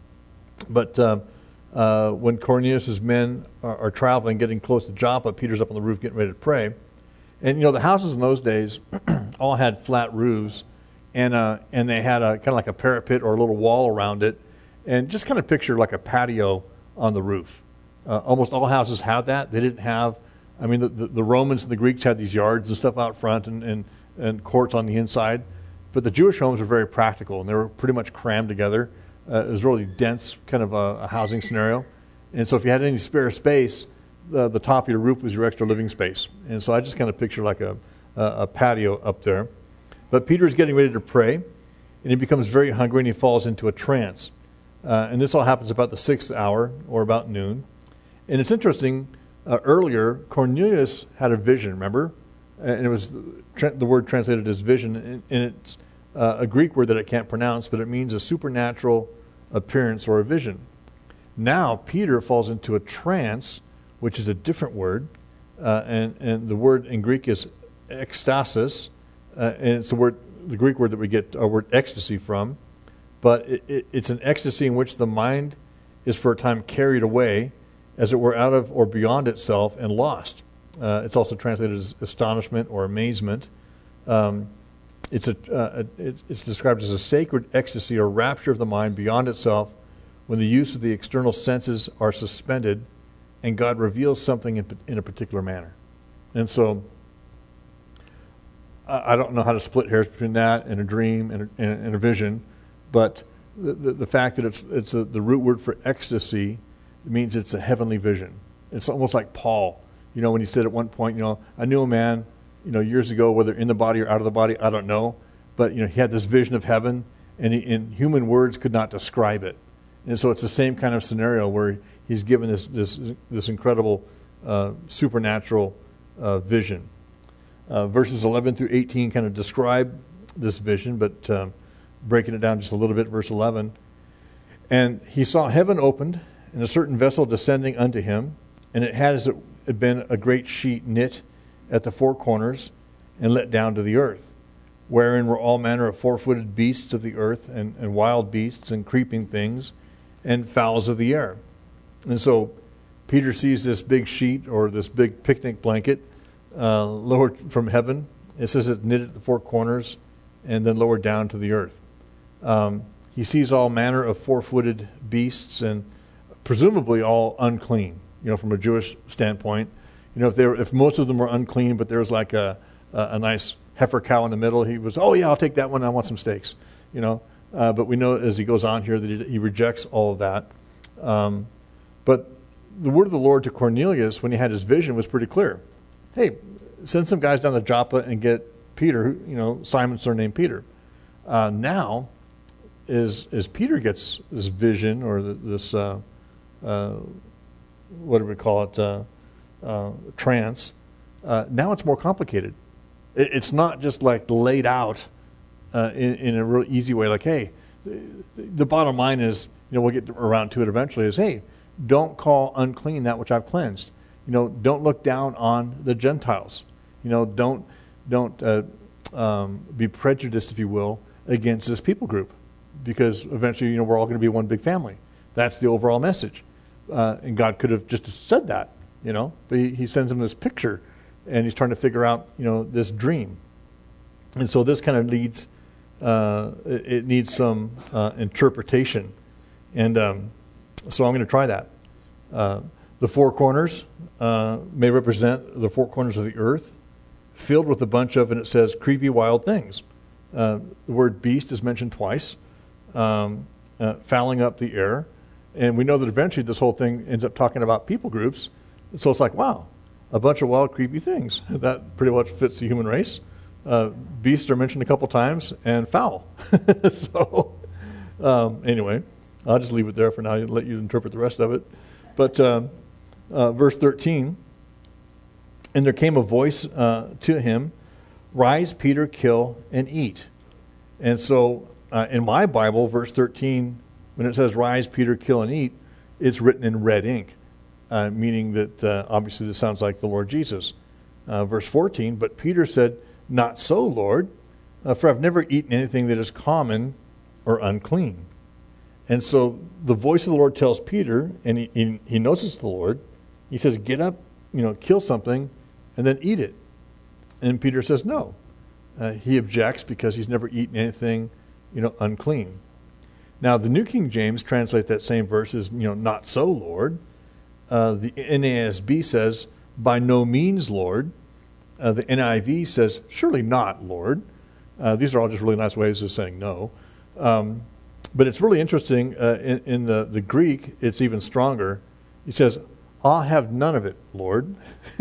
But uh, uh, when Cornelius' men are, are traveling, getting close to Joppa, Peter's up on the roof getting ready to pray. And, you know, the houses in those days all had flat roofs, and uh, and they had a kind of like a parapet or a little wall around it. And just kind of picture like a patio on the roof. Uh, almost all houses had that. They didn't have, I mean, the, the, the Romans and the Greeks had these yards and stuff out front and, and, and courts on the inside. But the Jewish homes were very practical, and they were pretty much crammed together. Uh, it was really dense kind of a, a housing scenario. And so if you had any spare space, the, the top of your roof was your extra living space. And so I just kind of picture like a, a, a patio up there. But Peter's getting ready to pray, and he becomes very hungry, and he falls into a trance. Uh, and this all happens about the sixth hour, or about noon. And it's interesting, uh, earlier, Cornelius had a vision, remember? And it was tra- the word translated as vision, and, and it's uh, a Greek word that I can't pronounce, but it means a supernatural appearance or a vision. Now, Peter falls into a trance, which is a different word, uh, and, and the word in Greek is ekstasis, uh, and it's the word, the Greek word that we get our word ecstasy from. But it, it, it's an ecstasy in which the mind is for a time carried away, as it were out of or beyond itself and lost. Uh, it's also translated as astonishment or amazement. Um, it's, a, uh, a, it's, it's described as a sacred ecstasy or rapture of the mind beyond itself when the use of the external senses are suspended and God reveals something in, in a particular manner. And so I, I don't know how to split hairs between that and a dream and a, and, and a vision. But the, the, the fact that it's it's a, the root word for ecstasy means it's a heavenly vision. It's almost like Paul, you know, when he said at one point, you know, I knew a man, you know, years ago, whether in the body or out of the body, I don't know. But, you know, he had this vision of heaven, and, he, and human words could not describe it. And so it's the same kind of scenario where he's given this this, this incredible uh, supernatural uh, vision. Uh, verses eleven through eighteen kind of describe this vision, but um, breaking it down just a little bit, verse eleven. And he saw heaven opened, and a certain vessel descending unto him, and it had as it had been a great sheet knit at the four corners and let down to the earth, wherein were all manner of four-footed beasts of the earth, and, and wild beasts, and creeping things, and fowls of the air. And so Peter sees this big sheet, or this big picnic blanket, uh, lowered from heaven. It says it's knit at the four corners, and then lowered down to the earth. Um, he sees all manner of four-footed beasts, and presumably all unclean, you know, from a Jewish standpoint. You know, if they were, if most of them were unclean, but there was like a, a, a nice heifer cow in the middle, he was, oh yeah, I'll take that one, I want some steaks, you know. Uh, but we know as he goes on here that he, he rejects all of that. Um, but the word of the Lord to Cornelius when he had his vision was pretty clear. Hey, send some guys down to Joppa and get Peter, who, you know, Simon surnamed Peter. Uh, now, as, as Peter gets this vision, or the, this, uh, uh, what do we call it, uh, uh, trance, uh, now it's more complicated. It, it's not just like laid out uh, in, in a real easy way, like, hey, the bottom line is, you know, we'll get around to it eventually, is, hey, don't call unclean that which I've cleansed. You know, don't look down on the Gentiles. You know, don't don't uh, um, be prejudiced, if you will, against this people group, because eventually, you know, we're all going to be one big family. That's the overall message. Uh, and God could have just said that, you know, but he, he sends him this picture, and he's trying to figure out, you know, this dream. And so this kind of leads, uh, it, it needs some uh, interpretation. And um, so I'm going to try that. Uh, the four corners uh, may represent the four corners of the earth, filled with a bunch of, and it says, creepy wild things. Uh, the word beast is mentioned twice, um, uh, fouling up the air. And we know that eventually this whole thing ends up talking about people groups. So it's like, wow, a bunch of wild, creepy things. That pretty much fits the human race. Uh, beasts are mentioned a couple times, and foul. so um, anyway, I'll just leave it there for now and let you interpret the rest of it. But um, uh, verse thirteen, and there came a voice uh, to him, rise, Peter, kill, and eat. And so uh, in my Bible, verse thirteen, when it says rise, Peter, kill, and eat, it's written in red ink, uh, meaning that uh, obviously this sounds like the Lord Jesus. Uh, verse fourteen, but Peter said, not so, Lord, uh, for I've never eaten anything that is common or unclean. And so the voice of the Lord tells Peter, and he, he, he knows it's the Lord. He says, get up, you know, kill something, and then eat it. And Peter says no. Uh, he objects because he's never eaten anything, you know, unclean. Now, the New King James translates that same verse as, you know, not so, Lord. Uh, the N A S B says, by no means, Lord. Uh, the N I V says, surely not, Lord. Uh, these are all just really nice ways of saying no. Um, but it's really interesting. Uh, in in the, the Greek, it's even stronger. He says, I'll have none of it, Lord.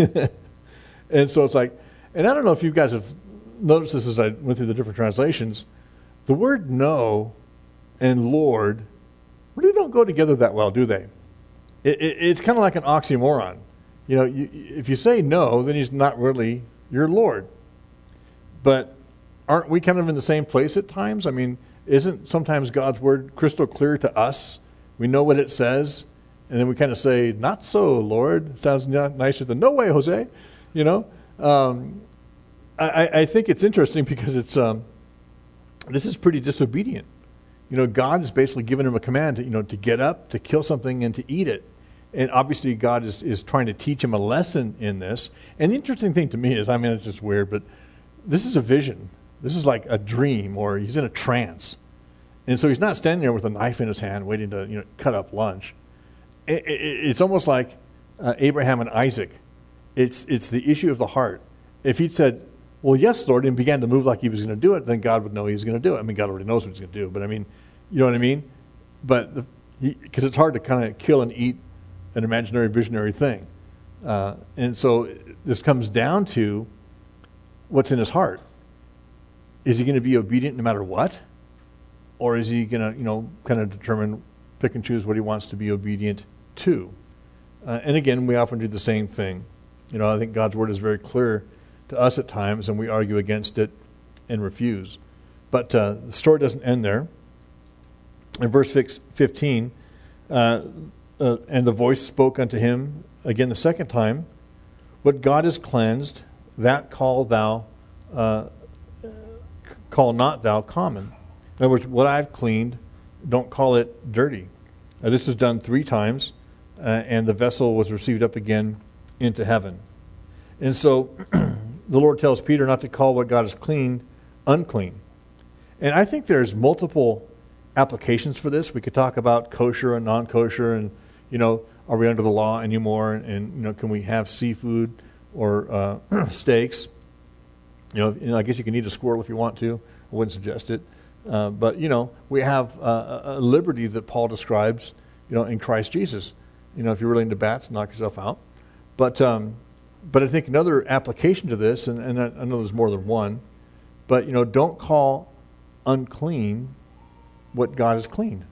And so it's like, and I don't know if you guys have noticed this as I went through the different translations, the word no and Lord really don't go together that well, do they? It, it, it's kind of like an oxymoron. You know, you, if you say no, then he's not really your Lord. But aren't we kind of in the same place at times? I mean, isn't sometimes God's word crystal clear to us? We know what it says, and then we kind of say, not so, Lord. Sounds not nicer than, no way, Jose. You know? Um, I, I think it's interesting because it's um, this is pretty disobedient. You know, God has basically given him a command to, you know, to get up, to kill something, and to eat it. And obviously God is, is trying to teach him a lesson in this. And the interesting thing to me is, I mean, it's just weird, but this is a vision. This is like a dream, or he's in a trance. And so he's not standing there with a knife in his hand waiting to, you know, cut up lunch. It, it, it's almost like uh, Abraham and Isaac. It's, it's the issue of the heart. If he'd said, well, yes, Lord, and began to move like he was going to do it, then God would know he was going to do it. I mean, God already knows what he's going to do, but I mean, you know what I mean? But because it's hard to kind of kill and eat an imaginary, visionary thing. Uh, and so this comes down to what's in his heart. Is he going to be obedient no matter what? Or is he going to, you know, kind of determine, pick and choose what he wants to be obedient to? Uh, and again, we often do the same thing. You know, I think God's word is very clear to us at times, and we argue against it and refuse. But uh, the story doesn't end there. In verse fifteen, uh, uh, and the voice spoke unto him again the second time, what God has cleansed, that call thou, uh, call not thou common. In other words, what I've cleaned, don't call it dirty. Uh, this is done three times, uh, and the vessel was received up again into heaven. And so the Lord tells Peter not to call what God has cleaned unclean. And I think there's multiple applications for this. We could talk about kosher and non-kosher, and, you know, are we under the law anymore? And, and you know, can we have seafood or uh, steaks? You know, you know, I guess you can eat a squirrel if you want to. I wouldn't suggest it. Uh, but, you know, we have uh, a liberty that Paul describes, you know, in Christ Jesus. You know, if you're really into bats, knock yourself out. But um, but I think another application to this, and, and I, I know there's more than one, but, you know, don't call unclean what God has cleaned.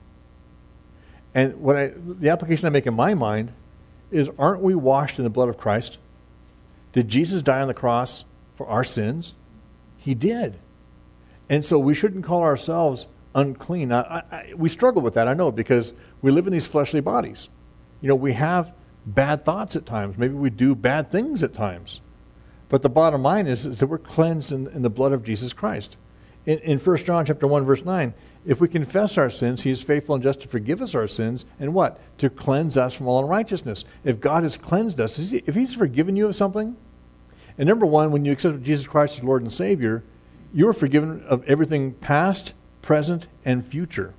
And what I, the application I make in my mind is, aren't we washed in the blood of Christ? Did Jesus die on the cross for our sins? He did. And so we shouldn't call ourselves unclean. Now, I, I, we struggle with that, I know, because we live in these fleshly bodies. You know, we have bad thoughts at times. Maybe we do bad things at times. But the bottom line is, is that we're cleansed in, in the blood of Jesus Christ. In, in First John chapter one, verse nine, if we confess our sins, he is faithful and just to forgive us our sins, and what? To cleanse us from all unrighteousness. If God has cleansed us, is he, if he's forgiven you of something, and number one, when you accept Jesus Christ as Lord and Savior, you are forgiven of everything past, present, and future.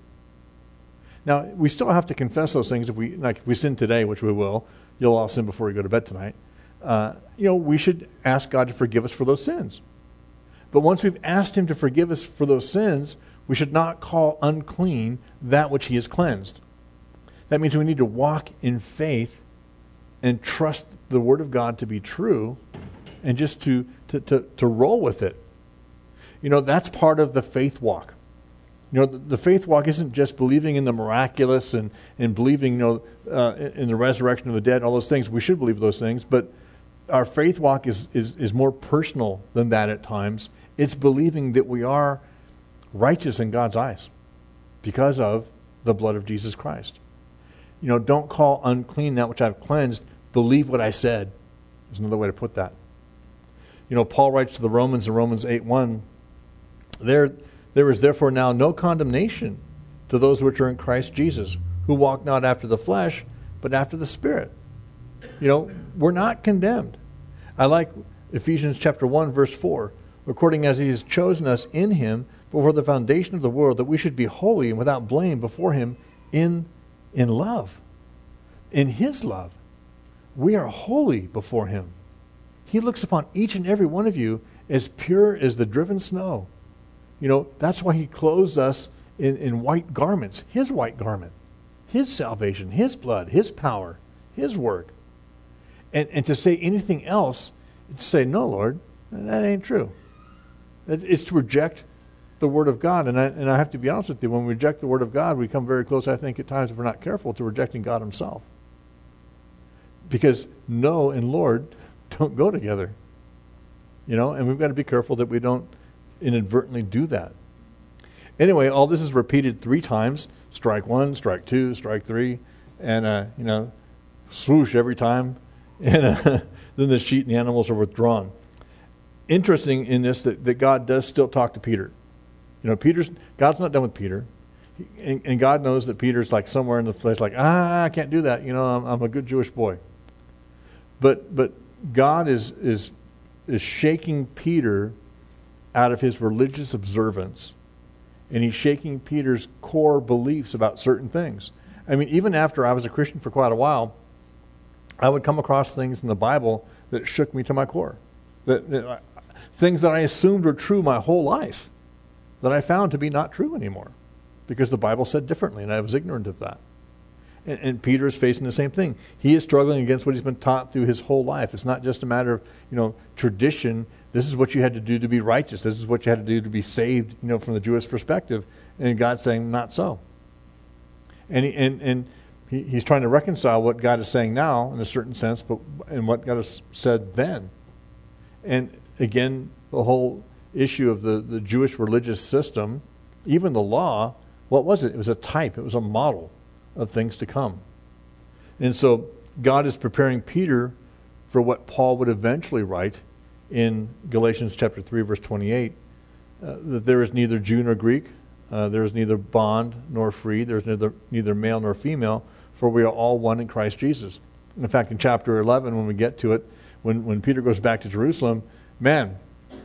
Now, we still have to confess those things. If we, like if we sin today, which we will, you'll all sin before you go to bed tonight. Uh, you know, we should ask God to forgive us for those sins. But once we've asked him to forgive us for those sins, we should not call unclean that which he has cleansed. That means we need to walk in faith and trust the word of God to be true, and just to, to, to, to roll with it. You know, that's part of the faith walk. You know, the, the faith walk isn't just believing in the miraculous and, and believing, you know, uh, in the resurrection of the dead, all those things. We should believe those things, but our faith walk is, is, is more personal than that at times. It's believing that we are righteous in God's eyes because of the blood of Jesus Christ. You know, don't call unclean that which I've cleansed. Believe what I said is another way to put that. You know, Paul writes to the Romans in Romans eight one, there, there is therefore now no condemnation to those which are in Christ Jesus, who walk not after the flesh, but after the Spirit. You know, we're not condemned. I like Ephesians chapter one, verse four. According as he has chosen us in him before the foundation of the world, that we should be holy and without blame before him in, in love. In his love. We are holy before him. He looks upon each and every one of you as pure as the driven snow. You know, that's why he clothes us in, in white garments, his white garment, his salvation, his blood, his power, his work. And, and to say anything else, to say, no, Lord, that ain't true. It's to reject the Word of God. And I, and I have to be honest with you, when we reject the Word of God, we come very close, I think, at times, if we're not careful, to rejecting God himself. Because no and Lord don't go together. You know, and we've got to be careful that we don't inadvertently do that. Anyway, all this is repeated three times. Strike one, strike two, strike three, and, uh, you know, swoosh every time. And uh, then the sheep and the animals are withdrawn. Interesting in this that, that God does still talk to Peter. You know, Peter's God's not done with Peter. He, and, and God knows that Peter's like somewhere in the place like, ah, I can't do that. You know, I'm, I'm a good Jewish boy. But but God is is is shaking Peter out of his religious observance. And he's shaking Peter's core beliefs about certain things. I mean, even after I was a Christian for quite a while, I would come across things in the Bible that shook me to my core. That, that things that I assumed were true my whole life, that I found to be not true anymore, because the Bible said differently, and I was ignorant of that. And, and Peter is facing the same thing. He is struggling against what he's been taught through his whole life. It's not just a matter of, you know, tradition. This is what you had to do to be righteous. This is what you had to do to be saved, you know, from the Jewish perspective. And God's saying, not so. And he, and and he, he's trying to reconcile what God is saying now, in a certain sense, but and what God has said then. And again, the whole issue of the, the Jewish religious system, even the law, what was it? It was a type. It was a model of things to come. And so God is preparing Peter for what Paul would eventually write in Galatians chapter three, verse twenty-eight, uh, that there is neither Jew nor Greek, uh, there is neither bond nor free, there is neither, neither male nor female, for we are all one in Christ Jesus. In fact, in chapter eleven, when we get to it, when, when Peter goes back to Jerusalem, man,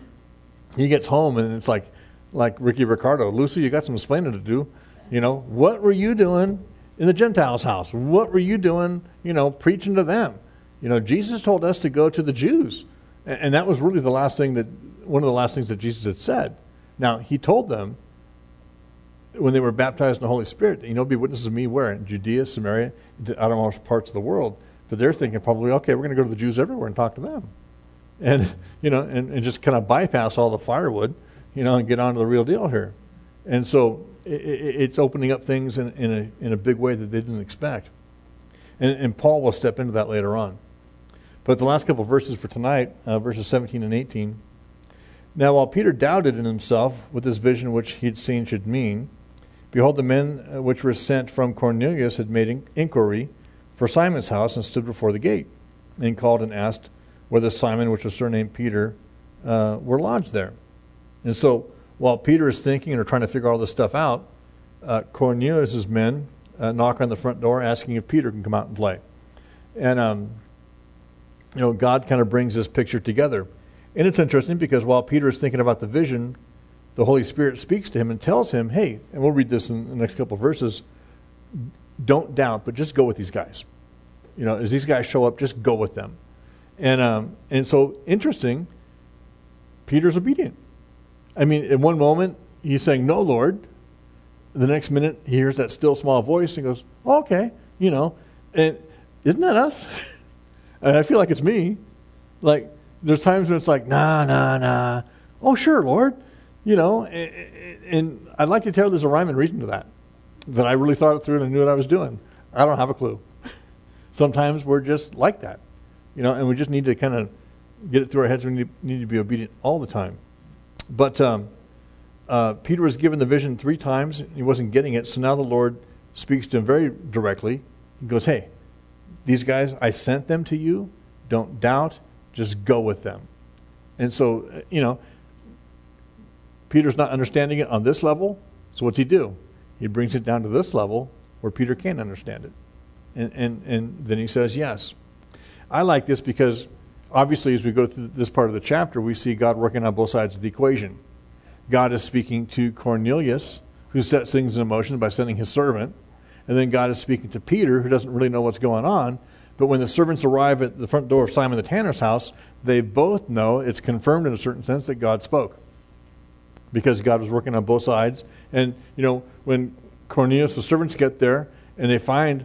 he gets home and it's like, like Ricky Ricardo, Lucy, you got some explaining to do. You know, what were you doing in the Gentiles' house? What were you doing, you know, preaching to them? You know, Jesus told us to go to the Jews. And, and that was really the last thing that, one of the last things that Jesus had said. Now, he told them when they were baptized in the Holy Spirit, you know, be witnesses of me where? In Judea, Samaria, into outermost parts of the world. But they're thinking probably, okay, we're going to go to the Jews everywhere and talk to them. And, you know, and, and just kind of bypass all the firewood, you know, and get on to the real deal here. And so it, it, it's opening up things in, in, a, in a big way that they didn't expect. And, and Paul will step into that later on. But the last couple of verses for tonight, uh, verses seventeen and eighteen. Now while Peter doubted in himself what this vision which he had seen should mean, behold, the men uh, which were sent from Cornelius had made in- inquiry for Simon's house and stood before the gate, and called and asked whether Simon, which was surnamed Peter, uh, were lodged there. And so while Peter is thinking or trying to figure all this stuff out, uh, Cornelius' men uh, knock on the front door asking if Peter can come out and play. And, um, you know, God kind of brings this picture together. And it's interesting because while Peter is thinking about the vision, the Holy Spirit speaks to him and tells him, hey, and we'll read this in the next couple of verses, don't doubt, but just go with these guys. You know, as these guys show up, just go with them. And um, and so, interesting, Peter's obedient. I mean, in one moment, he's saying, no, Lord. The next minute, he hears that still small voice and goes, oh, okay, you know. And isn't that us? And I feel like it's me. Like, there's times when it's like, nah, nah, nah. Oh, sure, Lord. You know, and, and I'd like to tell you there's a rhyme and reason to that, that I really thought it through and I knew what I was doing. I don't have a clue. Sometimes we're just like that, you know, and we just need to kind of get it through our heads. We need, need to be obedient all the time. But um, uh, Peter was given the vision three times. He wasn't getting it, so now the Lord speaks to him very directly. He goes, hey, these guys, I sent them to you. Don't doubt. Just go with them. And so, you know, Peter's not understanding it on this level, so what's he do? He brings it down to this level where Peter can understand it. And, and, and then he says yes. I like this because obviously as we go through this part of the chapter, we see God working on both sides of the equation. God is speaking to Cornelius, who sets things in motion by sending his servant. And then God is speaking to Peter, who doesn't really know what's going on. But when the servants arrive at the front door of Simon the tanner's house, they both know it's confirmed in a certain sense that God spoke, because God was working on both sides. And, you know, when Cornelius, the servants get there and they find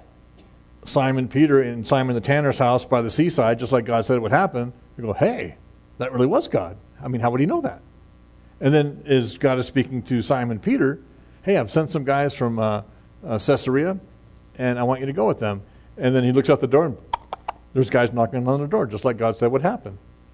Simon Peter in Simon the tanner's house by the seaside, just like God said it would happen, they go, hey, that really was God. I mean, how would he know that? And then as God is speaking to Simon Peter, hey, I've sent some guys from uh, uh, Caesarea, and I want you to go with them. And then he looks out the door, and there's guys knocking on the door, just like God said would happen.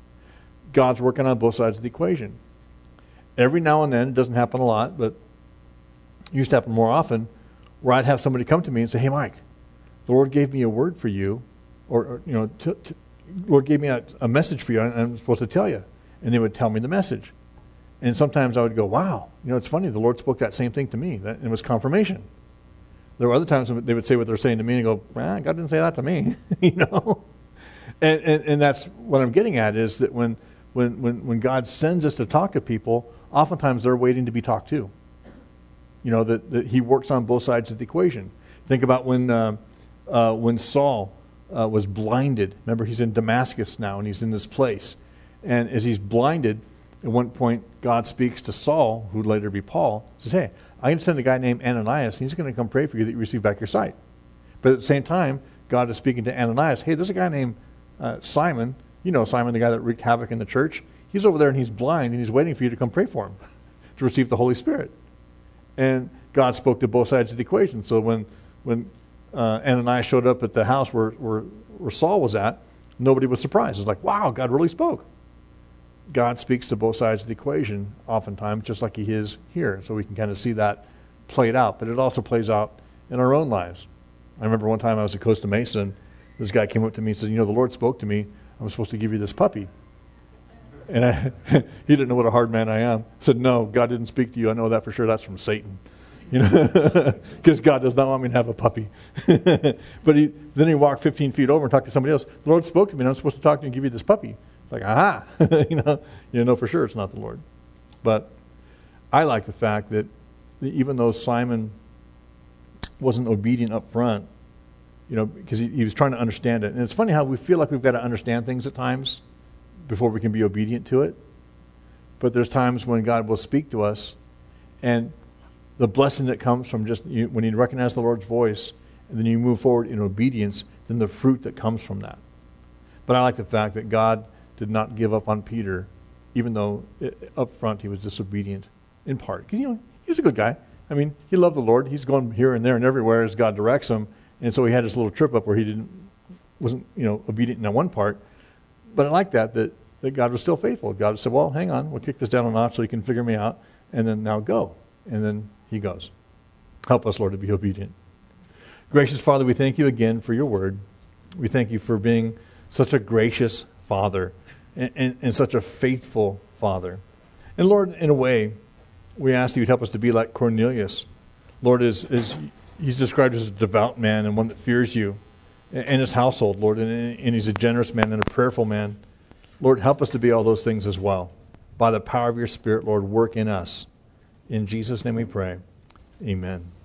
God's working on both sides of the equation. Every now and then, it doesn't happen a lot, but it used to happen more often, where I'd have somebody come to me and say, hey, Mike, the Lord gave me a word for you, or, or you know, t- t- Lord gave me a, a message for you, and I'm supposed to tell you. And they would tell me the message. And sometimes I would go, wow, you know, it's funny, the Lord spoke that same thing to me. That, it was confirmation. There were other times when they would say what they're saying to me and go, ah, God didn't say that to me, you know. And, and and that's what I'm getting at, is that when, when, when, when God sends us to talk to people, oftentimes they're waiting to be talked to. You know, that, that he works on both sides of the equation. Think about when, uh, uh, when Saul uh, was blinded. Remember, he's in Damascus now, and he's in this place. And as he's blinded, at one point, God speaks to Saul, who would later be Paul, says, hey, I can send a guy named Ananias, and he's going to come pray for you that you receive back your sight. But at the same time, God is speaking to Ananias, hey, there's a guy named uh, Simon, you know Simon, the guy that wreaked havoc in the church. He's over there and he's blind, and he's waiting for you to come pray for him to receive the Holy Spirit. And God spoke to both sides of the equation. So when when uh, Ananias showed up at the house where, where, where Saul was at, nobody was surprised. It's like, wow, God really spoke. God speaks to both sides of the equation oftentimes, just like he is here. So we can kind of see that played out. But it also plays out in our own lives. I remember one time I was at Costa Mesa, and this guy came up to me and said, you know, the Lord spoke to me. I'm supposed to give you this puppy. And I, he didn't know what a hard man I am. I said, no, God didn't speak to you. I know that for sure. That's from Satan. You know, because God does not want me to have a puppy. But he, then he walked fifteen feet over and talked to somebody else. The Lord spoke to me, and I'm supposed to talk to you and give you this puppy. It's like, aha, you know, you know for sure it's not the Lord. But I like the fact that even though Simon wasn't obedient up front, you know, because he, he was trying to understand it. And it's funny how we feel like we've got to understand things at times before we can be obedient to it. But there's times when God will speak to us, and the blessing that comes from just you, when you recognize the Lord's voice and then you move forward in obedience, then the fruit that comes from that. But I like the fact that God did not give up on Peter, even though it, up front he was disobedient in part. Because, you know, he was a good guy. I mean, he loved the Lord. He's going here and there and everywhere as God directs him. And so he had this little trip up where he didn't, wasn't, you know, obedient in that one part. But I like that, that, that God was still faithful. God said, well, hang on, we'll kick this down a notch so you can figure me out. And then now go. And then he goes. Help us, Lord, to be obedient. Gracious Father, we thank you again for your word. We thank you for being such a gracious Father and, and, and such a faithful Father. And Lord, in a way, we ask that you'd help us to be like Cornelius. Lord, is, is he's described as a devout man and one that fears you and his household, Lord, and, and he's a generous man and a prayerful man. Lord, help us to be all those things as well. By the power of your Spirit, Lord, work in us. In Jesus' name we pray. Amen.